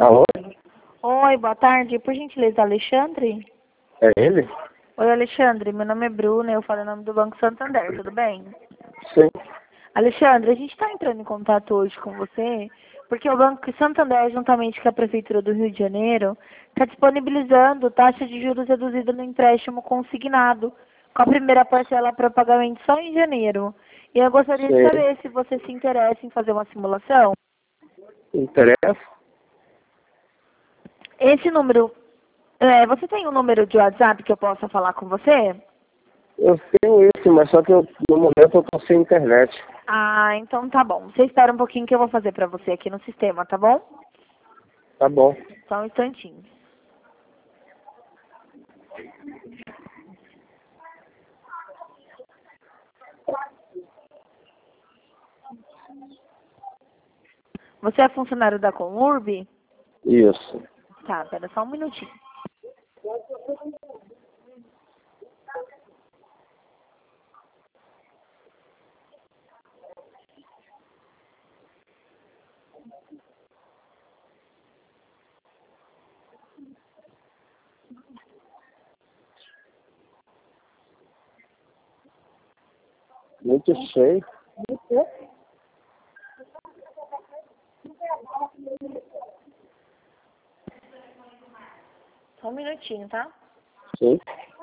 Alô? Oi, boa tarde. Por gentileza, Alexandre? É ele? Oi, Alexandre. Meu nome é Bruna, eu falo em nome do Banco Santander, tudo bem? Sim. Alexandre, a gente está entrando em contato hoje com você porque o Banco Santander, juntamente com a Prefeitura do Rio de Janeiro, está disponibilizando taxa de juros reduzida no empréstimo consignado, com a primeira parcela para pagamento só em janeiro. E eu gostaria de Sim. saber se você se interessa em fazer uma simulação. Interessa? Esse número, você tem um número de WhatsApp que eu possa falar com você? Eu tenho esse, mas só que no momento eu tô sem internet. Ah, então tá bom. Você espera um pouquinho que eu vou fazer pra você aqui no sistema, tá bom? Tá bom. Só um instantinho. Você é funcionário da Conurb? Isso. Tá, pera só um minutinho. Muito cheio. Só um minutinho, tá? Sim.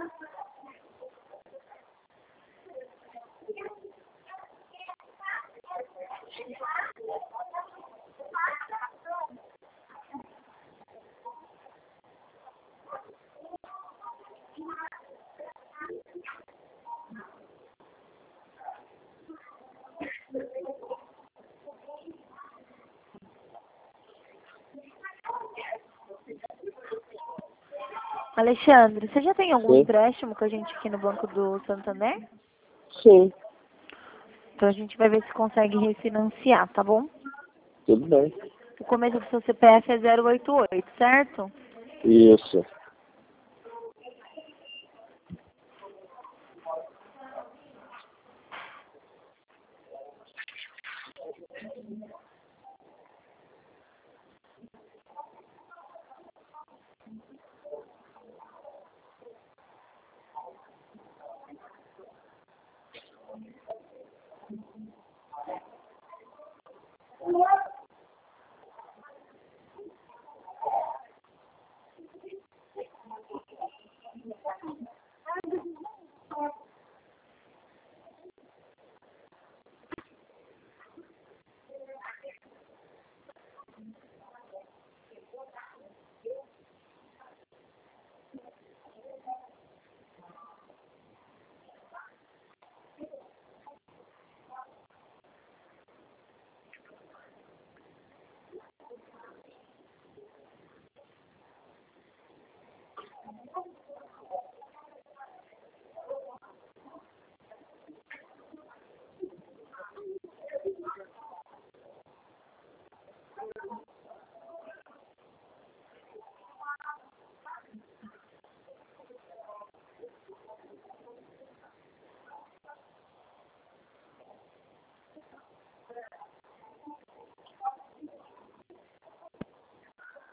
Alexandre, você já tem algum Sim. empréstimo com a gente aqui no Banco do Santander? Sim. Então a gente vai ver se consegue refinanciar, tá bom? Tudo bem. O começo do seu CPF é 088, certo? Isso.